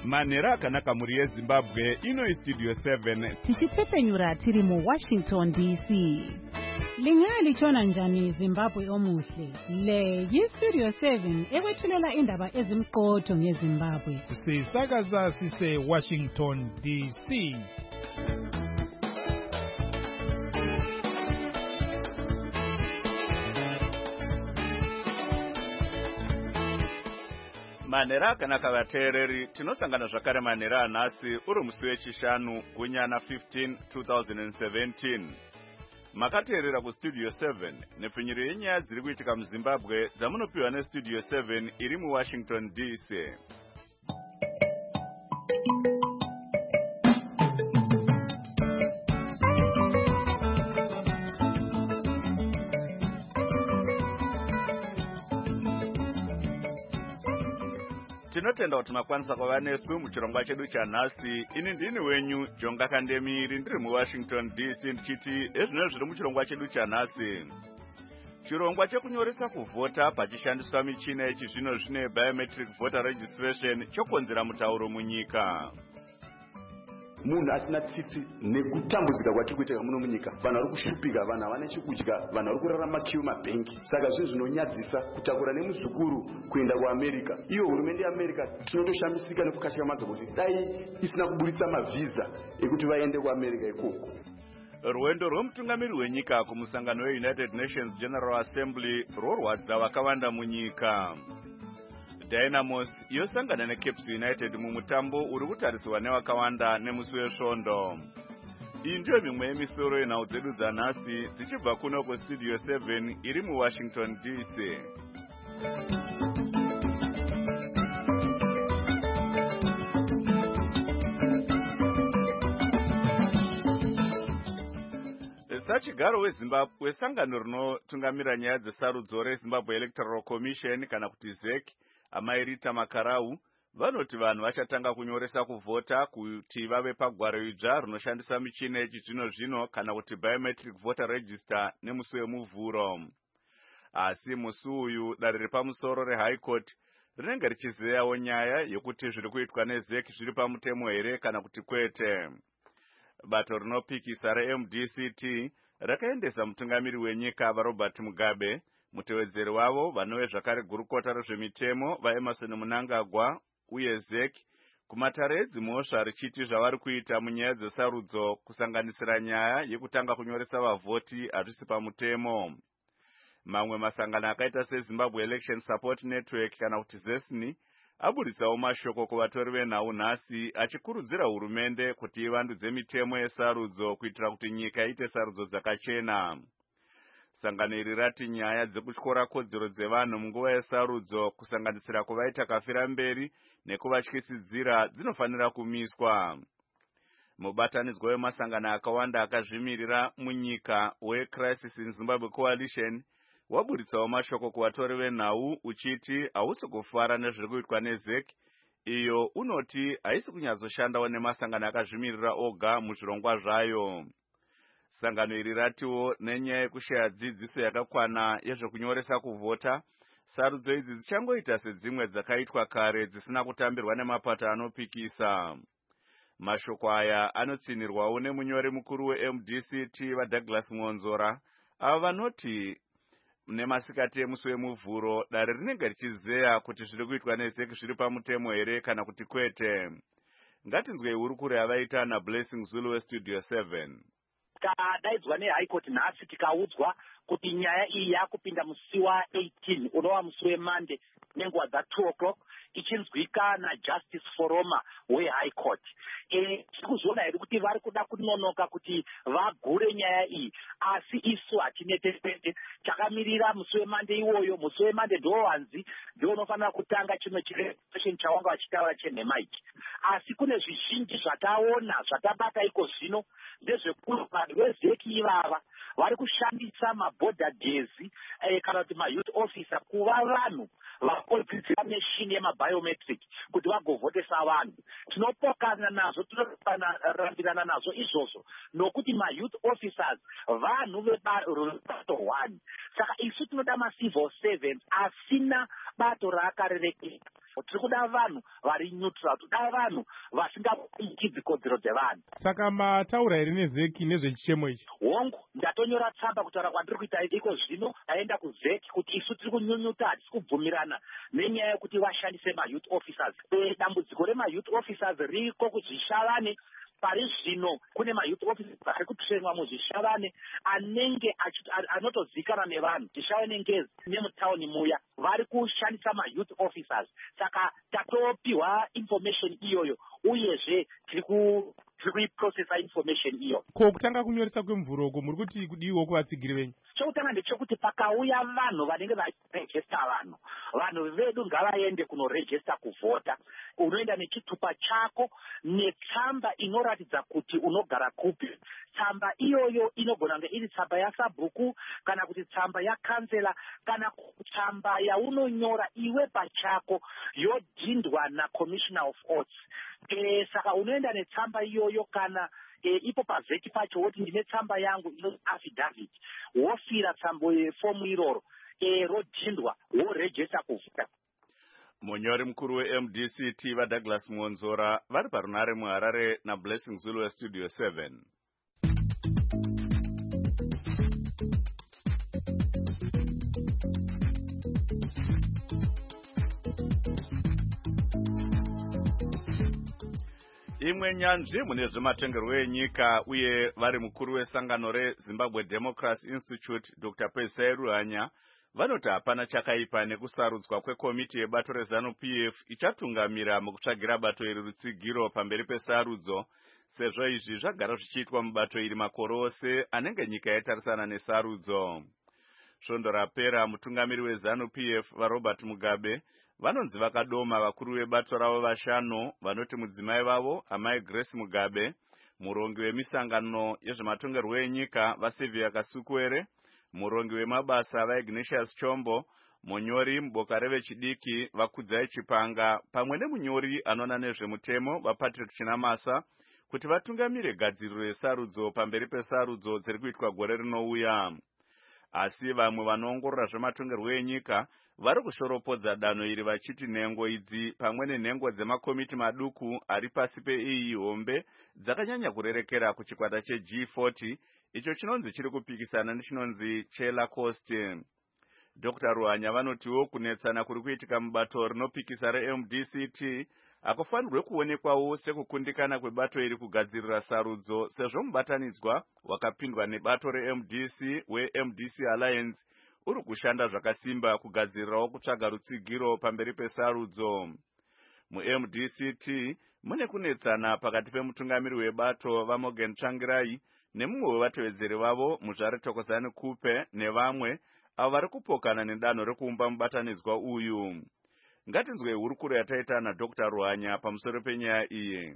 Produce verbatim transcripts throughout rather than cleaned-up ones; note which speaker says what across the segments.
Speaker 1: Manera akanaka muri yeZimbabwe ino istudio seven.
Speaker 2: Tichitsepenyura tiri mu Washington D C. Lingali chona njani Zimbabwe omuhle. Le yistudio seven ekwethulela indaba ezimqotho ngeZimbabwe.
Speaker 3: Sisakaza sise Washington D C.
Speaker 1: Manera akanaka vateereri tinosangana zvakare manera anhasi uri musi wechishanu gunyana fifteen two thousand seventeen. Makateerera kustudio seven nepfinyiro yenyaya dziri kuitika muZimbabwe dzamunopiwa nestudio seven iri muWashington D C. Tinotenda kuti makwanisa kuva nesu muchirongwa chedu chanhasi. Ini ndini wenyu Jonga Kandemiri ndiri muWashington D C ndichiti ezvino zviri muchirongwa chedu chanhasi. Chirongwa chekunyoresa kuvhota pachishandiswa michina yechizvino zvino yebiometric voter registration chokonzera mutauro munyika.
Speaker 4: Munhu asina tsitsi nekutambudzika kwatiri kuita muno munyika, vanhu vari kushupika, vanhu havana chekudya, vanhu vari kurarama kiu mabhengi. Saka zvinhu zvinonyadzisa kutakura nemuzukuru kuenda kuAmerica. Iyo hurumende yeAmerica tinotoshamisika nekukashika madzo kuti dai isina kuburitsa mavhiza ekuti vaende kuAmerica ikoko.
Speaker 1: Rwendo rwomutungamiri wenyika kumusangano weUnited Nations General Assembly rworwadza vakawanda munyika. Dynamos yosangana neCaps United mumutambo uri kutariswa nevakawanda nemusi wesvondo. Iyi ndiyo mimwe yemisoro yenhau dzedu dzanhasi dzichibva kuno kustudio seven iri muWashington D C. Sachigaro weZimbabwe wesangano rinotungamira nyaya dzesarudzo reZimbabwe Electoral Commission kana kuti Z E C Amairita Makarau vanoti vanhu vachatanga kunyoresa kuvhota kuti vave pagwaro idzva rinoshandisa michina yechizvino zvino kana kuti biometric voter register nemusi wemuvhuro. Asi musi uyu dare repamusoro reHigh Court rinenge richizeyawo nyaya yokuti zviri kuitwa neZ E C zviri pamutemo here kana kuti kwete. Bato rinopikisa reM D C T rakaendesa mutungamiri wenyika vaRobert Mugabe, mutevedzeri wavo vanove zvakare gurukota rezvemitemo vaEmerson Mnangagwa uye Z E C kumatare edzimhosva richiti zvavari kuita munyaya dzesarudzo kusanganisira nyaya yekutanga kunyoresa vavhoti hazvisi pamutemo. Mamwe masangano akaita seZimbabwe Election Support Network kana kuti ZESNI aburitsawo mashoko kuvatori venhau nhasi achikurudzira hurumende kuti ivandudze mitemo yesarudzo kuitira kuti nyika iite sarudzo dzakachena. Sangano iri rati nyaya dzekutyora kodzero dzevanhu munguva yesarudzo kusanganisira kuvaita kafira mberi nekuvatyisidzira dzinofanira kumiswa. Mubatanidzwa wemasangano akawanda akazvimirira munyika weCrisis in Zimbabwe Coalition waburitsawo mashoko kuvatori venhau uchiti hausi kufara nezviri kuitwa neZ E C, iyo unoti haisi kunyadzoshandawo nemasangano akazvimirira oga muzvirongwa zvayo. Sangano iri ratiwo nenyaya yekushaya dzidziso yakakwana yezvekunyoresa kuvhota, sarudzo idzi dzichangoita sedzimwe dzakaitwa kare dzisina kutambirwa nemapato anopikisa. Mashoko aya anotsinirwawo nemunyori mukuru weM D C T vaDouglas Mwonzora ava vanoti nemasikati emusi wemuvhuro dare rinenge richizeya kuti zviri kuitwa neZ E C zviri pamutemo here kana kuti kwete. Ngatinzwei hurukuro yavaita naBlessing Zulu westudio seven.
Speaker 5: Takadaidzwa neHigh Court nhasi tikaudzwa kuti nyaya iyi yakupinda musi wa18 unova musi weMonday nenguva dza2 o'clock ichinzwika naJustice Foroma weHigh Court. E, tikuzviona here kuti vari kuda kunonoka kuti vagure nyaya iyi, asi isu hatinetepete takamirira musi weMonday iwoyo. Musi weMonday ndo wanzi ndio unofanira kutanga chimwe chirepresentation chawanga vachitaura chenhema ichi, asi kune zvizhinji zvataona zvatabata iko zvino ndezvekuti vanhu veZ E C ivava vari kushandisa maborder days eh, kana kuti mayouth officer kuva vanhu vakodzidzira meshini yemabiometric kuti vagovhotesa vanhu. Tinopokana nazvo, tinoparambirana nazvo izvozvo nokuti mayouth officers vanhu vebato one. Saka isu tinoda macivil servants asina bato raakarerekera. Tiri kuda vanhu vari neutral, toda vanhu vasingapikidzi kodzero dzevanhu.
Speaker 3: Saka mataura here nezeki nezvechichemo ichi?
Speaker 5: Hongu, ndatonyora tsamba kutaura kwandiri kuita iko zvino, ndaenda kuzeki kuti isu tiri kunyunyuta, hatisi kubvumirana nenyaya yekuti vashandise mayouth officers. E, dambudziko remayouth officers riko kuzvishavane. Pari zvino kune mayouth officers ari kutrainwa muzvishavane anenge anotozikanwa nevanhu zvishavane ngezi nemutauni muya vari kushandisa mayouth officers. Saka tatopiwa information iyoyo uyezve tiri ku tiri kuiprocessa information iyo.
Speaker 3: Ko kutanga kunyoresa kwemvuroko muri kuti kudiwo kuvatsigiri venyu?
Speaker 5: Chokutanga ndechekuti pakauya vanhu vanenge vachirejesta vanhu, vanhu vedu ngavaende kunorejesta kuvhota. Unoenda nechitupa chako netsamba inoratidza kuti unogara kupi. Tsamba iyoyo inogona kunge iri tsamba yasabhuku kana kuti tsamba yakansela kana tsamba yaunonyora iwe pachako yodhindwa naCommissioner of Oaths. E, saka unoenda netsamba iyoyo kana e, ipo pavheki pacho woti ndine tsamba yangu ino affidavit, wofira tsambo yefomu iroro e, rodhindwa worejesta kuvhota.
Speaker 1: Munyori mukuru we-M D C T vaDouglas Muonzora vari parunare muHarare naBlessing Zulu weStudio seven. Imwe nyanzvi mune zvematongerwo enyika uye vari mukuru wesangano reZimbabwe Democracy Institute Doctor Pezai Ruhanya vanoti hapana chakaipa nekusarudzwa kwekomiti yebato reZANU-P F ichatungamira mukutsvagira bato iri rutsigiro pamberi pesarudzo, sezvo izvi zvagara zvichiitwa mubato iri makore ose anenge nyika yatarisana nesarudzo. Svondo rapera mutungamiri weZANU-P F vaRobert Mugabe vanonzi vakadoma vakuru vebato ravo vashanu vanoti mudzimai vavo amai Grace Mugabe, murongi wemisangano yezvematongerwo enyika vaSylvia Kasukwere, murongi wemabasa vaIgnatius Chombo, munyori muboka revechidiki vaKudzai Chipanga pamwe nemunyori anoona nezvemutemo vaPatrick Chinamasa kuti vatungamire gadziriro yesarudzo pamberi pesarudzo dziri kuitwa gore rinouya. Asi vamwe vanoongorora zvematongerwo enyika vari kushoropodza danho iri vachiti nhengo idzi pamwe nenhengo dzemakomiti maduku ari pasi pe-E E hombe dzakanyanya kurerekera kuchikwata cheG forty icho chinonzi chiri kupikisana nechinonzi cheLacoste. Doctor Ruhanya vanotiwo kunetsana kuri kuitika mubato rinopikisa reM D C T akufanirwe kuonekwawo sekukundikana kwebato iri kugadzirira sarudzo, sezvo mubatanidzwa wakapindwa nebato reM D C weM D C Alliance uri kushanda zvakasimba kugadzirirawo kutsvaga rutsigiro pamberi pesarudzo. MuM D C T mune kunetsana pakati pemutungamiri webato vaMorgan Tsvangirai nemumwe wevatevedzeri vavo Muzvare Thokozani Kupe nevamwe avo vari kupokana nedanho rekuumba mubatanidzwa uyu. Ngatinzwe hurukuro yataita naDr Ruhanya pamusoro penyaya iyi.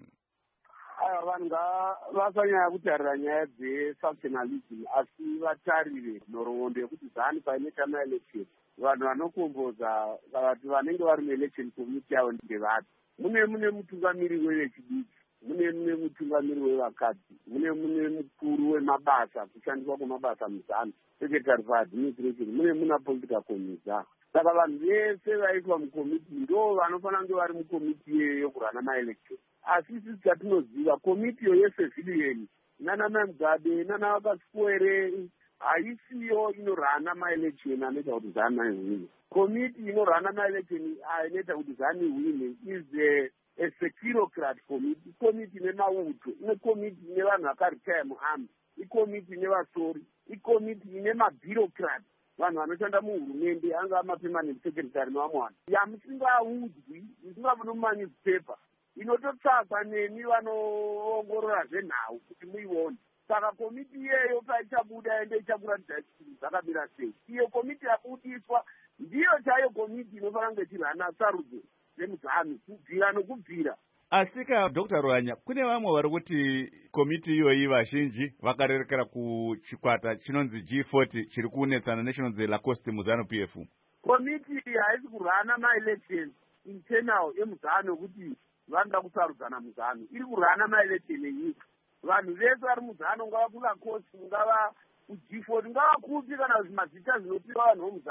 Speaker 6: Vanhu vasanyanya kutarira nyaya dzefactionalism asi vatarire nhoroondo yekuti zani painoita maelection vanhu vanokomboza vati vanenge vari muelection committee yavo ndevati. Mune mune mutungamiri wevechidiki, mune mune mutungamiri wevakadzi, mune mune mukuru wemabasa kushandiswa kwemabasa muzano, secretary for administration, mune muna political committee. Saka vanhu vese vaitwa mukomiti ndo vanofanira kunge vari mukomiti yokurana maelection. Asi sisi chatinoziva komiti yo yesevhiliyeni nana Mugabe nana Kasukwere haisiyo inorana maelection anoita kuti ZANU ihwine. Komiti inorana maelection anoita kuti ZANU ihwine is a, a securocrat committee, komiti ine mauto, ine komiti ine vanhu vakaritaya muarmy, ikomiti ine vasori, ikomiti ine mabureaucrat, vanhu vanoshanda muhurumende anga mapermanent secretary nevamwana yamusingaudzwi musingabva mumanewspaper inototsvagwa nemi vanoongorora zvenhau kuti muione. Saka komiti iyeyo paichabuda ende ichakuratidza kuti zvakamira sei. Iyo komiti yabudiswa ndiyo chaiyo komiti inofanira kunge tirana sarudzo dzemuzano kubvira nokubvira.
Speaker 1: Asika Doctor Ruhanya, kune vamwe vari kuti komiti iyoyi vazhinji vakarerekera kuchikwata chinonzi G forty chiri kunetsana nechinonzi Lacoste muZANU-P F.
Speaker 6: Komiti haisi kurana maelection internal emuzano kuti vanoda kusarudzana muzano, iri kurana maelection enyika. Vanhu vese vari muzano, ngava kuLacoste, ngava kuG forty, ngava kupi kana mazita zvinopiwa vanhu vomuzano,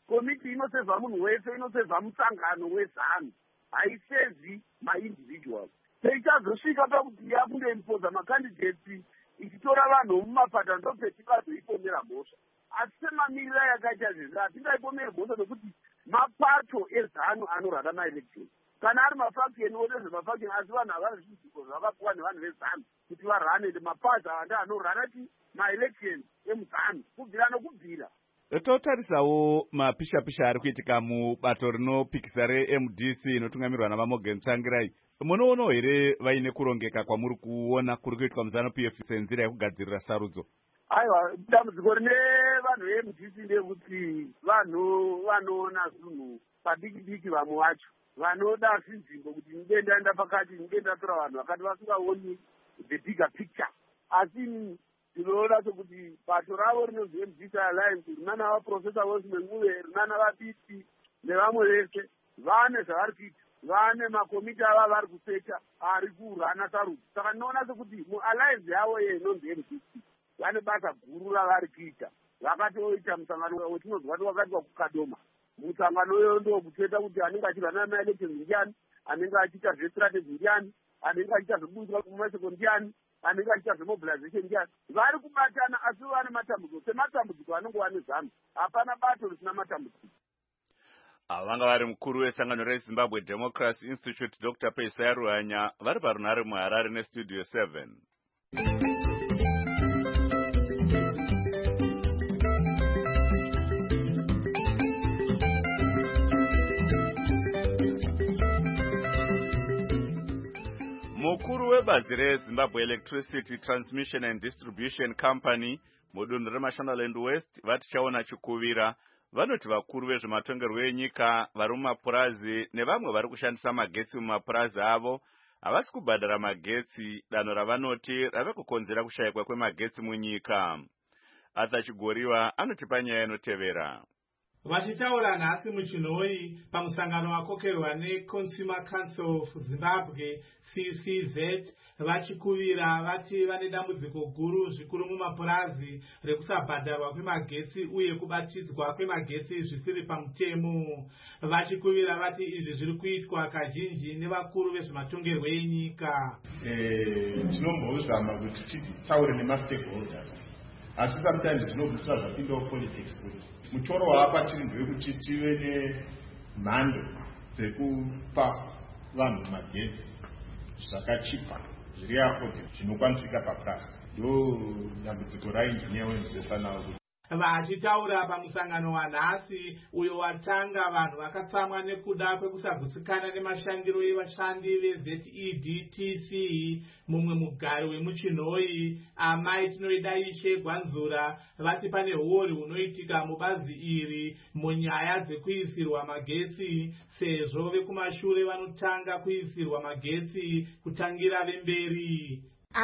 Speaker 6: komiti inosevha munhu wese, inosevha musangano wezanu, haisevhi maindividual. Peichazosvika pakuti yakundoimpoza makandidates ichitora vanhu mumapata ndopetivazoipomera mhosva. Asi semamirira yakaita zvezvi hatingaipomeri mhosva nokuti mapato ezanu anorara maelection. Kana ari mafaction wotezve mafaction, asi vanhu havana zvidziko zvakapuwa nevanhu vezanu kuti varane mapato anda anorara ti maelection emuzanu kubvira nokubvira.
Speaker 1: Totarisawo mapisha-pisha ari kuitika mubato rinopikisa re-M D C inotungamirwa naVaMorgan Tsvangirai. Munoonawo here vaine kurongeka kwamuri kuona kuri kuitwa muZanu-P F senzira yekugadzirira sarudzo?
Speaker 6: Aiwa, dambudziko rine vanhu ve-M D C ndekuti vanhu vanoona zvinhu padiki diki, vamwe vacho vanoda zvinzvimbo kuti ndide ndaenda pakati, ndide ndatora vanhu vakati vasingaoni the bigger picture. Asi ndinoona sokuti bato ravo rinonzi M D C Alliance rina navaprofesa vose menguve, rina navabiti nevamwe vese vane zvavari kuita, vane makomiti ava vari kusecha ari kurana sarudzo. Saka ndinoona sokuti mualliance yavo ye inonzi M D C vane basa guru ravari kuita. Vakatoita musangano wetinozwa wakatiwa kuKadoma. Musangano uyo ndo kucheta kuti anenge achirana maelection ndiani, anenge achiita zvestrategy ndiani, anenge achiita zvebunzwa kumaseko ndiani, anenge achiita zvemobilization ndiani. Vari kubatana asi vane matambudziko. Sematambudziko anenge wane zanu, hapana bato risina matambudziko.
Speaker 1: Vanga vari mukuru wesangano reZimbabwe Democracy Institute Doctor Paisaya Ruhanya vari parunhare muHarare neStudio seven. Mukuru webazi reZimbabwe Electricity Transmission and Distribution Company mudunhu reMashonaland West vati chaona chikuvira. Vanoti vakuru vezvematongerwo enyika vari mumapurazi nevamwe vari kushandisa magetsi mumapurazi avo havasi kubhadhara magetsi, danho ravanoti rave kukonzera kushayikwa kwemagetsi munyika. Arthur Chigoriwa anotipa nyaya inotevera.
Speaker 7: Vachitaura nhasi muChinoi pamusangano wakokerwa neConsumer Council of Zimbabwe C C Z, vachikuvira vati vane dambudziko guru zvikuru mumapurazi rekusabhadharwa kwemagetsi uye kubatidzwa kwemagetsi zvisiri pamutemo. Vachikuvira vati izvi zviri kuitwa kazhinji nevakuru vezvematongerwo enyika.
Speaker 8: Tinombozama kuti titaure nemastakeholders, asi sometimes zvinobvisira zvapindawo politics kuti mutoro waapa tiri ndewekuti tive nemhando dzekupa vanhu magetsi zvakachipa zviri affordable zvinokwanisika papurasi. Ndo dambudziko rainjiniya wemuzesa nawo.
Speaker 7: Vachitaura pamusangano wanhasi uyo watanga vanhu vakatsamwa nekuda kwekusagutsikana nemashandiro evashandi veZ E D T C, mumwe mugari wemuChinoi amai tinoida Ishe Gwanzura vati pane hori hunoitika mubazi iri munyaya dzekuisirwa magetsi, sezvo vekumashure vanotanga kuisirwa magetsi kutangira vemberi.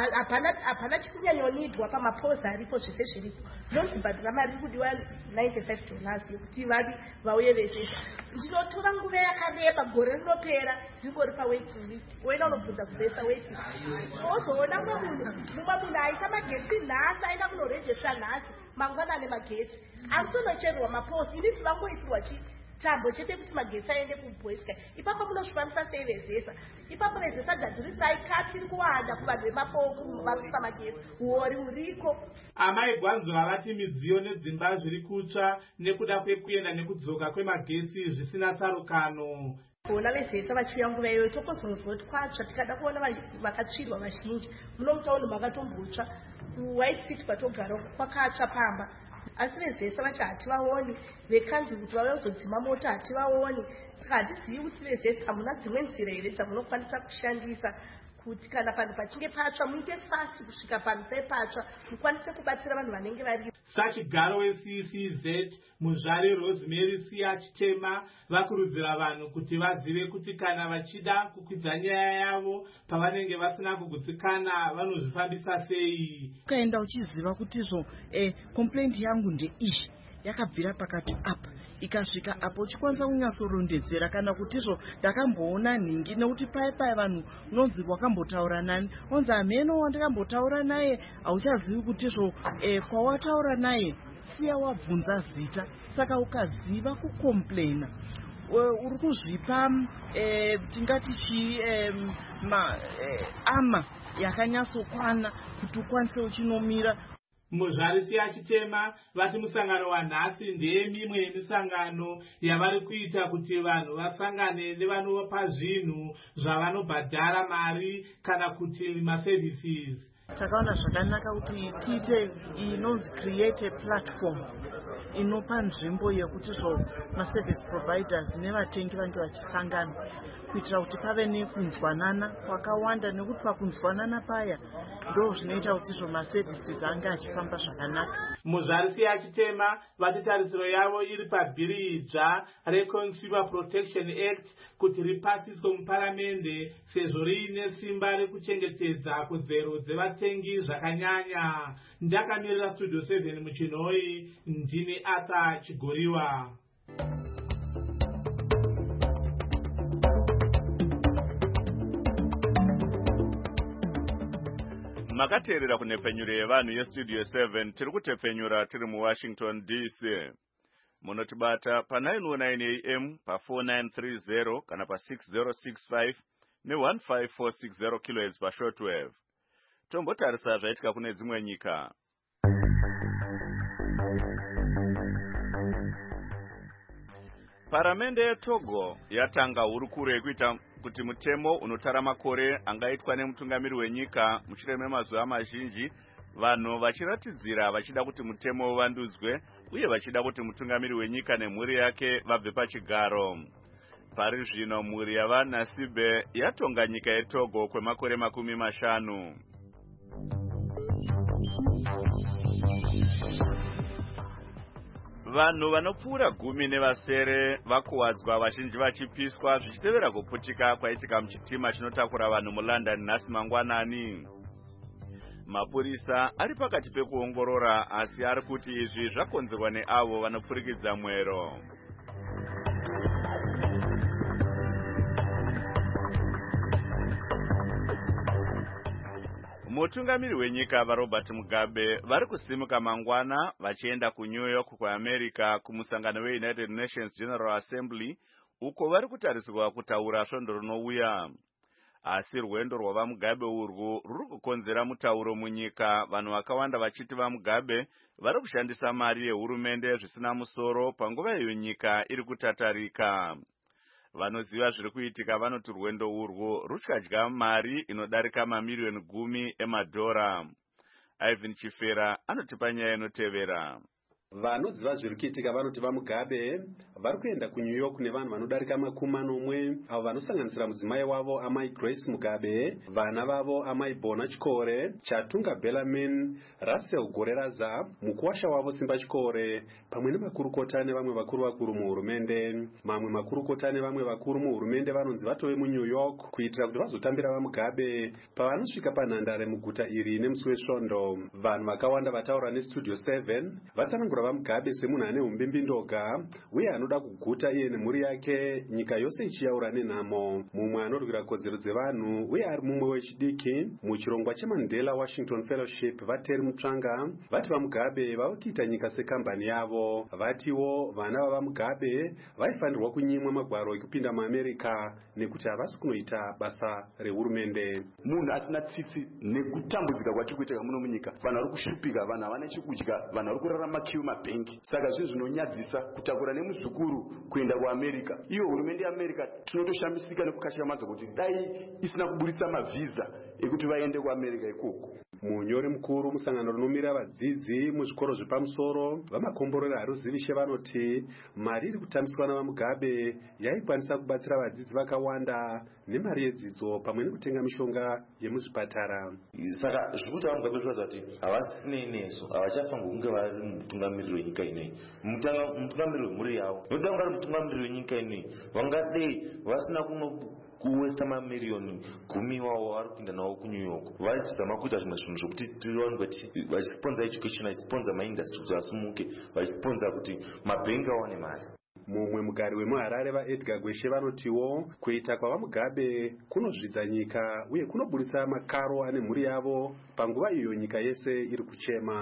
Speaker 9: Hapana chikunyanyonidwa pamapoza aripo zvese zviripo. Zvinobhadhara mari iri kudiwa ninety-five dollars yekuti vavi vauye vese. Ndinotora nguva yakareba, gore rinopera ndingori pawaiting list. Woenda unobvunza kubvesa waiting. Wozoona mumwe munhu mumwe munhu aisa magetsi nhasi aenda kunorejesa nhasi mangwanani magetsi. Akutonocherwa maposi. Ini sivangoitirwa chi tambo chete kuti magetsi aende kuBoyska. Ipapo munozvikwanisa sei vezesa? Ipapo vezesa gadzirisai kati iri kuwanda kuvanhu vemapofu muvavisa magetsi. Uori uriko.
Speaker 7: Amai Gwanzura vati midziyo nedzimba zviri kutsva nekuda kwekuenda nekudzoka kwemagetsi zvisina tsarukano.
Speaker 9: Kuona vezesa vachiuya nguva iyoyo tokuzonzwa kuti kwatsva, tikada kuona vakatsvirwa vazhinji. Muno mutaundi makatombotsva, kuWhite City kwatogara kwakatsva pamba. Asi vezesa vachi hativaoni, vekanzi kuti vave kuzodzima mota hativaoni. Saka hatizivi kuti vezesa hamuna dzimwe nzira here dzamunokwanisa kushandisa kuti kana panhu pachinge patsva muite fast kusvika panhu pepatsva mukwanise kubatsira vanhu vanenge vari.
Speaker 7: Sachigaro weC C Z muzvari Rosemary Siya Chitema vakurudzira vanhu kuti vazive kuti kana vachida kukwidza nyaya yavo pavanenge vasina kugutsikana vanozvifambisa sei.
Speaker 10: Ukaenda uchiziva kuti izvo eh, complaint yangu ndeiyi yakabvira pakati apa ikasvika apo uchikwanisa kunyatsorondedzera kana kuti izvo ndakamboona nhingi nekuti pai pai vanhu unonzi wakambotaura nani onzi ameno wandakambotaura naye hauchazivi kuti izvo eh, kwawataura naye siya wabvunza zita. Saka ukaziva kukomplaina uri kuzvipa eh, tingati chi eh, ma eh, ama yakanyatsokwana kuti ukwanise uchinomira.
Speaker 7: Muzvarisi achitema vati musangano wanhasi ndeye mimwe yemisangano yavari kuita kuti vanhu vasangane nevanovapa zvinhu zvavanobhadhara mari kana kuti maservices.
Speaker 10: Takaona zvakanaka kuti tiite inonzi create a platform inopa nzvimbo yekuti zvo maservice providers nevatengi vange vachisangana kuitira kuti pave nekunzwanana kwakawanda, nekuti pakunzwanana paya ndo zvinoita kuti zvo maservices anga achifamba zvakanaka.
Speaker 7: Muzvarisi achitema vati tarisiro yavo iri pabhiri idzva reConsumer Protection Act kuti ripasiswe muparamende sezvo riine simba rekuchengetedza kodzero dzevatengi zvakanyanya. Ndakamirira Studio seven muchinhoi, ndini Arthur Chigoriwa.
Speaker 1: Makateerera kunepfenyuro yevanhu yestudio seven tiri kutepfenyura tiri muWashington D C. Munotibata pa nine oh nine A M pa four nine three zero kana pa six zero six five ne one five four six zero kilohertz pa shortwave. Tombotarisa zvaitika kune dzimwe nyika. Paramende yeTogo yatanga hurukuro yekuita kuti mutemo unotara makore angaitwa nemutungamiri wenyika mushure memazuva mazhinji, vanhu vachiratidzira vachida kuti mutemo uvandudzwe uye vachida kuti mutungamiri wenyika nemhuri yake vabve pachigaro. Pari zvino mhuri yavanasibe yatonga nyika yeTogo kwemakore makumi mashanu. Vanhu vanopfuura gumi nevasere vakuwadzwa, vazhinji vachipiswa zvichitevera kuputika kwaitika muchitima chinotakura vanhu muLondon nhasi mangwanani. Mapurisa ari pakati pekuongorora, asi ari kuti izvi zvakonzerwa neavo vanopfurikidza mwero. Mutungamiri wenyika vaRobert Mugabe vari kusimuka mangwana vachienda kuNew York kuAmerica kumusangano weUnited Nations General Assembly, uko vari kutarisirwa kutaura svondo rinouya. Asi rwendo rwavaMugabe urwu ruri kukonzera mutauro munyika, vanhu vakawanda vachiti vaMugabe vari kushandisa mari yehurumende zvisina musoro panguva iyo nyika iri kutatarika. Vanoziva zviri kuitika vanoti rwendo urwu ruchadya mari inodarika mamiliyoni gumi emadhora. Ivan Chifera anotipa nyaya inotevera.
Speaker 11: Vanoziva zviri kuitika vanoti vaMugabe vari kuenda kuNew York nevanhu vanodarika makumi manomwe, avo vanosanganisira mudzimai wavo amai Grace Mugabe, vana vavo amai Bona Chikore, Chatunga Bellarmine, Russell Goreraza, mukuwasha wavo Simba Chikore, pamwe nemakurukota nevamwe vakuru vakuru muhurumende. Mamwe makurukota nevamwe vakuru muhurumende vanonzi vatove muNew York kuitira kuti vazotambira vaMugabe pavanosvika panhandare muguta iri nemusi wesvondo. Vanhu vakawanda vataura neStudio seven vatsanangura vaMugabe semunhu ane umbimbi ndoga uye anoda kuguta iye nemhuri yake, nyika yose ichiyaura nenhamo. Mumwe anorwira kodzero dzevanhu uye ari mumwe wechidiki muchirongwa cheMandela Washington Fellowship, Vateri Mutsvanga, vati vaMugabe vava kuita nyika sekambani yavo. Vatiwo vana vavaMugabe vaifanirwa kunyimwa magwaro ekupinda muAmerica nekuti havasi kunoita basa rehurumende.
Speaker 4: Munhu asina tsitsi nekutambudzika kwatiri kuitika muno munyika, vanhu vari kushupika, vanhu havana chekudya, vanhu vari kurarama kiu mabhengi. Saka zvinhu zvinonyadzisa kutakura nemuzukuru kuenda kuAmerica. Iyo hurumende yeAmerica tinotoshamisika nekukashamadzo kuti dai isina kuburitsa mavhiza ekuti vaende kuAmerica ikoko.
Speaker 11: Munyori mukuru musangano rinomira vadzidzi muzvikoro zvepamusoro vamakomborera haruzivishe vanoti mari iri kutambiswa navaMugabe yaikwanisa kubatsira vadzidzi vakawanda nemari yedzidzo pamwe nekutenga mishonga yemuzvipatara.
Speaker 12: Saka zvikuti vaMugabe zviratidza kuti havasisine neso, havachafanirwa kunge vari mutungamiriri wenyika ineyi, mutungamiriri wemhuri yavo. Nokuti vanga vari mutungamiriri wenyika ineyi vangadei vasina kuno kuwesta mamiliyoni gumi wavo vari kuenda nawo kuNew York vachizama kuita zvimwe zvinhu zvokuti tione kuti vachisponza education, vachisponza maindastry kuti asumuke, vachisponza kuti mabhengi awane mari.
Speaker 11: Mumwe mugari wemuHarare vaEdgar Gweshe vanotiwo kuita kwavaMugabe kunozvidza nyika uye kunoburitsa makaro ane mhuri yavo panguva iyo nyika yese iri kuchema.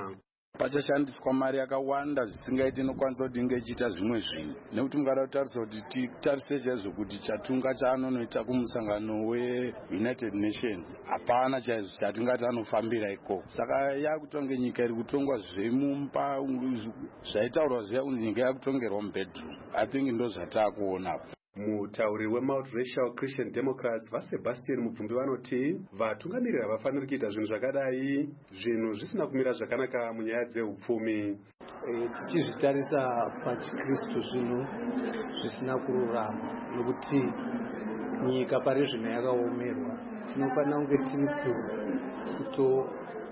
Speaker 4: pachashandiswa mari yakawanda zvisingaiti inokwanisa kuti inge ichiita zvimwe zvinhu, nekuti mungada kutarisa kuti titarise chaizvo kuti chatunga chaanonoita kumusangano weunited nations hapana chaizvo chatingati anofambira iko. Saka yakutonge nyika iri kutongwa zvemumba zvaitaurwa zviya kuti nyika yakutongerwa mubedroom. I think ndo zvataakuonapo.
Speaker 11: Mutauri wemultiracial Christian Democrats vaSebastian Mubvumbi vanoti vatungamiriri havafaniri kuita zvinhu zvakadai, zvinhu zvisina kumira zvakanaka munyaya dzeupfumi.
Speaker 13: Tichizvitarisa pachikristu zvinhu zvisina kururama, nokuti nyika pari zvino yakaomerwa. Tinofanira kunge tiri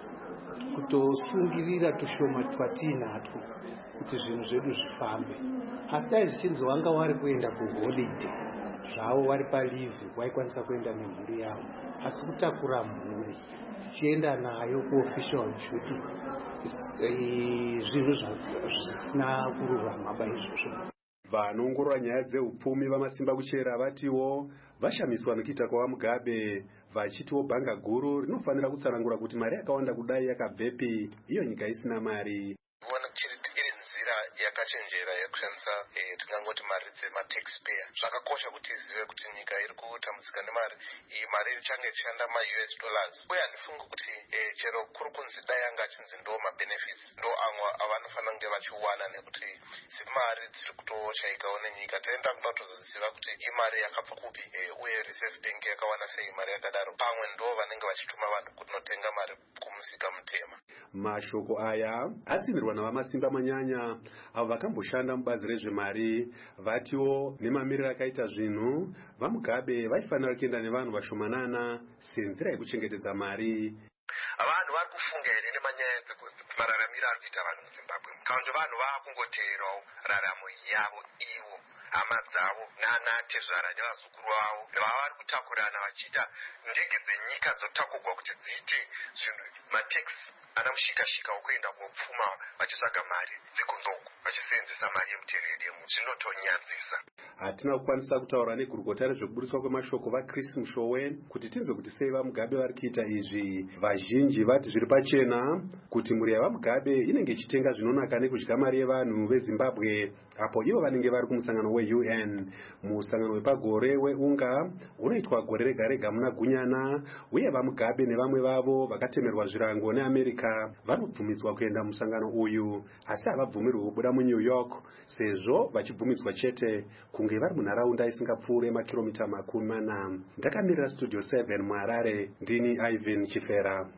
Speaker 13: kutosungirira tushoma twatiinatwo kuti zvinhu zvedu zvifambe. Asi dai zvichinzi wanga wari kuenda kuholidhe zvavo wari palivhi waikwanisa kuenda nemhuri yavo, asi kutakura mhuri tichienda nayo kuofficial duty zvinhu zvisina kururama paizvozvo.
Speaker 11: Vanoongorora nyaya dzeupfumi vamasimba kuchera vatiwo vashamiswa nekuita kwaMugabe, vachitiwo bhanga guru rinofanira kutsanangura kuti mari yakawanda kudai yakabvepi iyo nyika isina mari.
Speaker 14: Yakachenjera yekushandisa tingangoti mari dzemataxpayer. Zvakakosha kuti izive kuti nyika iri kutambudzika nemari. Iyi mari ichange ichishanda ma-U S dollars. Uye handifungi kuti chero kuri kunzi dai anga achinzi ndo ma-benefits ndo amwe avanofanira kunge vachiwana, nekuti mari dziri kutoshaikawo nenyika. Taenda kuda kutozoziva kuti imari yakabva kupi uye reserve bank yakawana sei mari yakadaro. Pamwe ndo vanenge vachituma vanhu kunotenga mari kumusika mutema.
Speaker 11: Mashoko aya atsimirwa navamasimba manyanya avo vakamboshanda mubazi rezvemari, vatiwo nemamiriro akaita zvinhu vaMugabe vaifanira kuenda nevanhu vashomanana senzira yekuchengetedza mari.
Speaker 14: Vanhu vari kufunga here nemanyaya mararamiro ari kuita vanhu muZimbabwe, kana kuti vanhu vakungoteerawo raramo yavo ivo, hama dzavo naanatezvara nevazukuru vavo vava vari kutakurana vachiita ndege dzenyika dzotakurwa kuti dziite zvinhu mataxi ana mushikashika wokuenda kopfuma vachitsvaga mari dzekunzoko vachiseenzesa mari yemuteredemu. Zvinotonyadzisa.
Speaker 11: Hatina kukwanisa kutaura negurukota rezvekubudiswa kwemashoko vaChris Mushowe kuti tinzwe kuti sei vaMugabe vari kuita izvi. Vazhinji vati zviri pachena kuti mhuri yavaMugabe inenge ichitenga zvinonaka nekudya mari yevanhu veZimbabwe apo ivo vanenge vari kumusangano we-U N. Musangano wepagore weunga unoitwa gore rega rega muna Gunyana, uye vaMugabe nevamwe vavo vakatemerwa zvirango neAmerika vanobvumidzwa kuenda musangano uyu, asi havabvumirwi kubuda muNew York sezvo vachibvumidzwa chete kunge vari munharaunda isingapfuure makiromita makumi mana. Ndakamirira studio seven muHarare, ndini Ivan Chifera.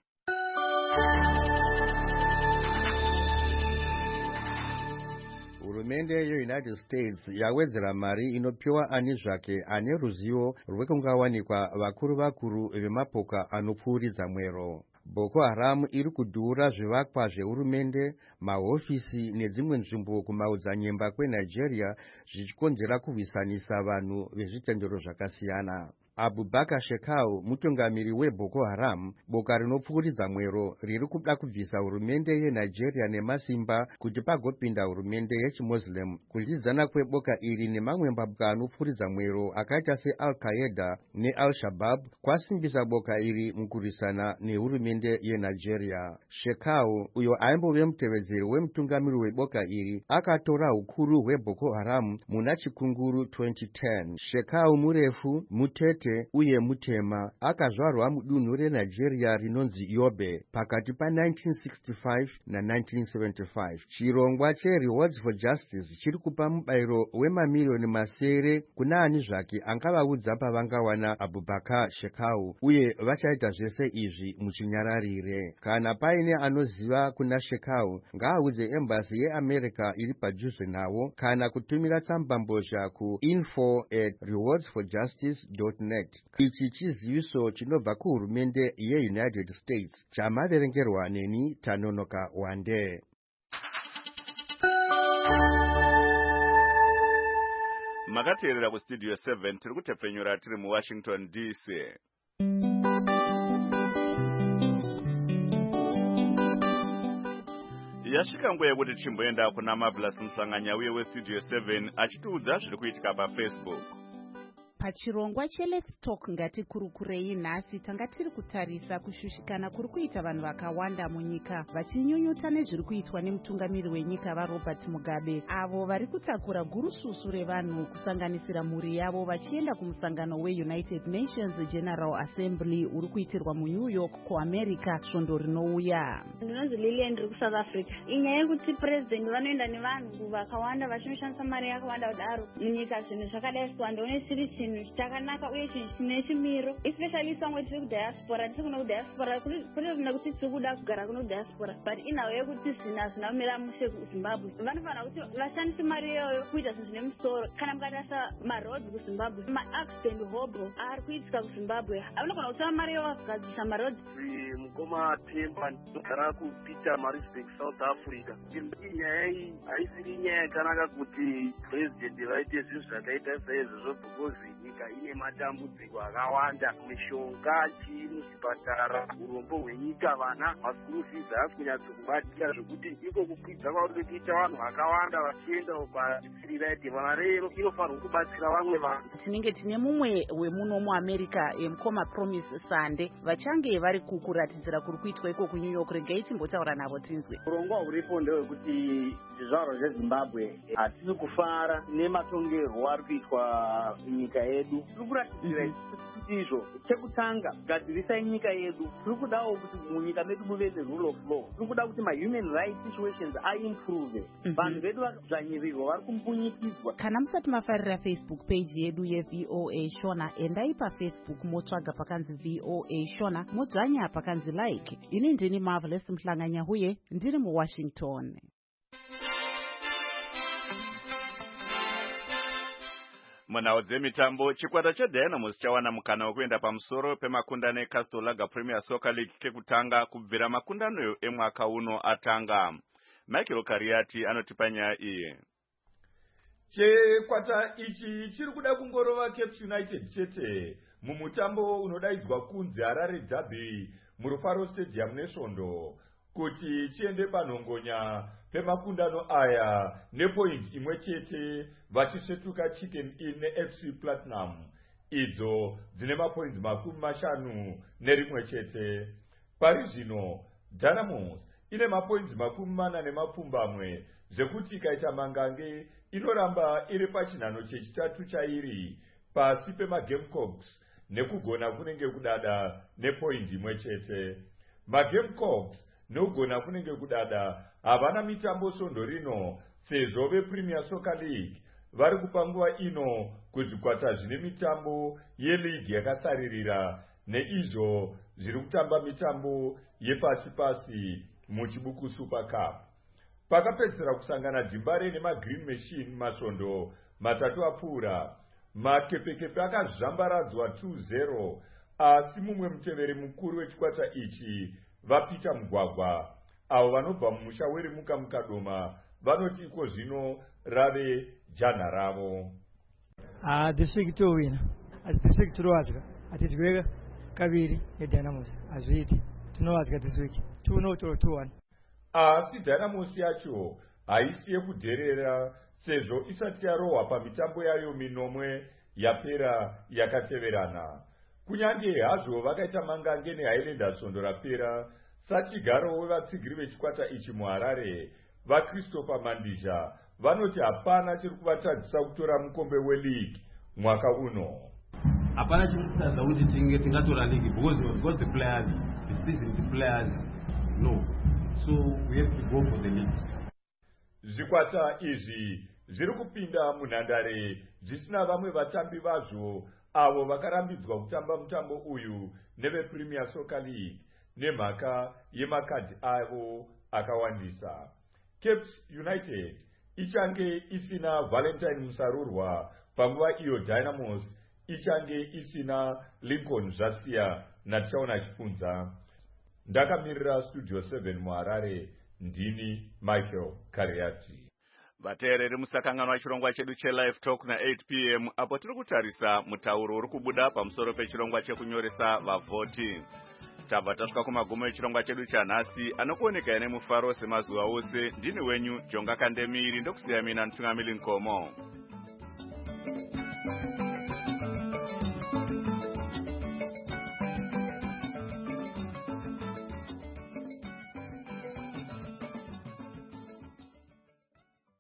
Speaker 15: Hurumende yeUnited States yawedzera mari inopiwa ani zvake ane ruzivo rwekungawanikwa vakuru vakuru vemapoka anopfuuridza mwero. Boko Haram iri kudhura zvivakwa zvehurumende, mahofisi nedzimwe nzvimbo kumaodzanyemba kweNigeria zvichikonzera kurwisanisa vanhu vezvitendero zvakasiyana. Abubakar Shekau, mutungamiri weBoko Haram, boka rinopfuuridza mwero riri kuda kubvisa hurumende yeNigeria nemasimba kuti pagopinda hurumende yechiMuslim. Kudyidzana kweboka iri nemamwe maboka anopfuuridza mwero akaita seAl-Qaeda neAl-Shabaab kwasimbisa boka iri mukurwisana nehurumende yeNigeria. Shekau, uyo aimbove mutevedzeri wemutungamiri weboka iri, akatora hukuru hweBoko Haram muna chikunguru twenty ten. Shekau murefu, mutete uye mutema, akazvarwa mudunhu reNigeria rinonzi Yobe pakati pa nineteen sixty-five na nineteen seventy-five. Chirongwa cheRewards for Justice chiri kupa mubayiro wemamiliyoni masere kuna ani zvake angavaudza pavangawana Abubakar Shekau, uye vachaita zvese izvi muchinyararire. Kana paine anoziva kuna Shekau, ngaaudze embassy yeAmerica iri padhuze nawo kana kutumira tsambambozha ku info at rewards for justice dot net. Ichi chiziviso chinobva kuhurumende yeUnited States chamaverengerwa neni Tanonoka Wande.
Speaker 1: Makateerera kustudio seven tiri kutepfenyura tiri muWashington D C. Yasvika nguva yekuti chimboenda kuna Marvelous Musanganya uye westudio seven achitiudza zviri kuitika paFacebook.
Speaker 2: Pachirongwa cheLet's Talk ngatikurukurei nhasi tanga tiri kutarisa kushushikana kuri kuita vanhu vakawanda munyika vachinyunyuta nezviri kuitwa nemutungamiri wenyika vaRobert Mugabe, avo vari kutakura gurususu revanhu kusanganisira mhuri yavo vachienda kumusangano weUnited Nations General Assembly uri kuitirwa muNew York kuAmerica svondo rinouya.
Speaker 16: Ndinonzi Lilian ndiri kuSouth Africa. Inyaya yekuti president vanoenda nevanhu vakawanda vachinoshandisa mari yakawanda kudaro munyika zvinhu zvakadai so handione chiri chinhu chakanaka uye chinhu chine chimiro, especially samwe tiri kudiaspora tiri kuno kudiaspora kuri kunoda kuti tiri kuda kugara kuno kudiaspora but inawo yekuti zvinhu hazvina kumira mushe kuZimbabwe. Vanofanira kuti vashandise mari iyoyo kuita zvinhu zvine musoro. Kana mukatarisa maroads kuZimbabwe, maaccident hobo ari kuitika kuZimbabwe, avanogona kutora mari iyoyo vakagadzisa maroads.
Speaker 6: Mukoma Themba ndinogara kuPeter Maritzburg, South Africa. Inyaya iyi haisiri nyaya yakanaka kuti president vaite zvinhu zvakaita saizvozvo because nyika ine matambudziko akawanda, mishonga chii muzvipatara, urombo hwenyika, vana maschool fees haasi kunyatsokubatika zvokuti iko kukwidza kwauri kuita vanhu vakawanda vachienda kwatsiriraiti vana rero inofanirwa kubatsira vamwe vanhu.
Speaker 2: Tinenge tine mumwe wemuno muAmerica emukoma Promise Sande vachange vari kukuratidzira kuri kuitwa iko kuNew York. Regai timbotaura navo tinzwe.
Speaker 17: Urongwa huripo ndewekuti zvizvarwa zveZimbabwe hatisi kufara nematongerwo ari kuitwa nyika yedu. Tiri kuratidzira kuti izvo chekutanga gadzirisai nyika yedu. Tiri kudawo kuti munyika medu muve nerule of law. Tiri kuda kuti mahuman rights situations aimprove. Vanhu vedu vakadzvanyirirwa vari kumbunyikidzwa.
Speaker 2: Kana musati mafarira Facebook page yedu yeV O A Shona, endai paFacebook motsvaga pakanzi V O A Shona, modzvanya pakanzi like. Ini ndini Marvelous Mhlanganya huye ndiri muWashington.
Speaker 1: Munhau dzemitambo, chikwata cheDynamos chawana mukana wekuenda pamusoro pemakundano eCastle Lager Premier Soccer League kekutanga kubvira makundano emwaka uno atanga. Michael Kariati anotipa nyaya iyi.
Speaker 18: Chikwata ichi chiri kuda kungorova Cape United chete mumutambo unodaidzwa kunzi Harare Derby muRufaro Stadium nesvondo kuti chiende panhongonya pemakundano aya nepoint imwe chete vachisvetuka Chicken Inn neF C Platinum idzo dzine mapoints makumi mashanu nerimwe chete. Pari zvino Dynamos ine mapoints makumi mana nemapfumbamwe zvekuti ikaita mangange inoramba iri pachinhano chechitatu chairi pasi pemaGamecocks nekugona kunenge kudada nepoint imwe chete. MaGamecocks nekugona kunenge kudada havana mitambo svondo rino sezvo vePremier Soccer League vari kupa nguva ino kuzvikwata zvine mitambo yeligi yakasaririra neizvo zviri kutamba mitambo yepasi pasi muchibuku Super Cup. Pakapedzisira kusangana Dzimbare nemaGreen Machine masvondo matatu apfuura, makepekepe akazvambaradzwa two zero, asi mumwe muteveri mukuru wechikwata ichi vaPeter Mugwagwa avo vanobva mumusha weRimuka Mukadoma vanoti iko zvino rave jana ravo.
Speaker 19: Ah, this week to win. As this week to Roazga. At its greater Kaviri, a Dynamos. As we to Noazga this week. two zero to two one.
Speaker 18: Asi Dynamos yacho haisi yekudherera sezvo isati yarohwa pamitambo yayo minomwe yapera yakateverana. Kunyange hazvo vakaita mangange neHighlanders svondo rapera, sachigaro wevatsigiri vechikwata ichi muHarare vaChristopher Mandizha vanoti hapana chiri kuvatadzisa kutora mukombe weleague mwaka uno.
Speaker 20: Hapana chiri kutadza kuti tinge tingatora league because because the players, the season, the players, no. So we have to go for the league.
Speaker 18: Zvikwata izvi zviri kupinda munhandare zvisina vamwe vatambi vazvo avo vakarambidzwa kutamba mutambo uyu nevePremier Soccer League nemhaka yemakadhi avo akawandisa. Cape United ichange isina Valentine Musarurwa panguva iyo Dynamos ichange isina Lincoln Zvasiya natichaona chipunza. Ndakamirira Studio seven muHarare, ndini Michael Kariati.
Speaker 1: Vateereri musakanganwa chirongwa chedu cheLive Talk na eight p m apo tiri kutarisa mutauro uri kubuda pamusoro pechirongwa chekunyoresa vavhoti. Tabva tasvika kumagumo echirongwa chedu chanhasi anokuoneka ine mufaro semazuva ose. Ndini wenyu Jonga Kandemiri, ndokusiya mina Mutungamiri Nkomo.